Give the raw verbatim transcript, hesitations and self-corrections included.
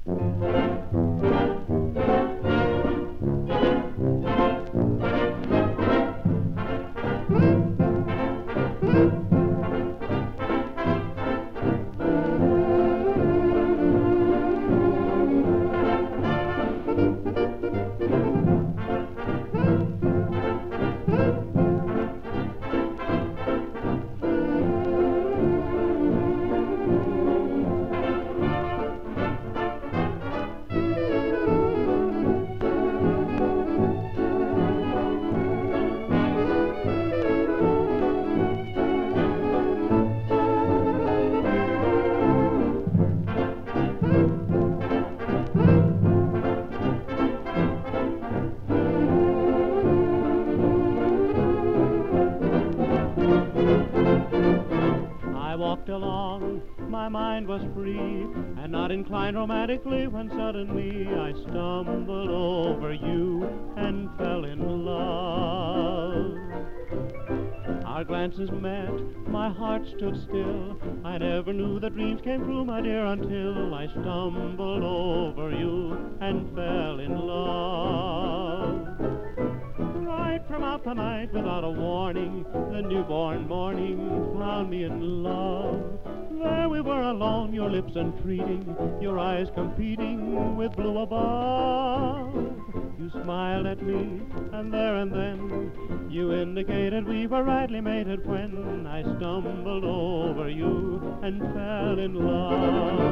I walked along, my mind was free, and not inclined romantically, when suddenly I stumbled over you and fell in love. Our glances met, my heart stood still. I never knew that dreams came true, my dear, until I stumbled over you and fell in love. Right from out the night, without a warning, the newborn morning found me in love. There we were alone, your lips entreating, your eyes competing with blue above. You smiled at me, and there and then you indicated we were rightly mated, when I stumbled over you and fell in love.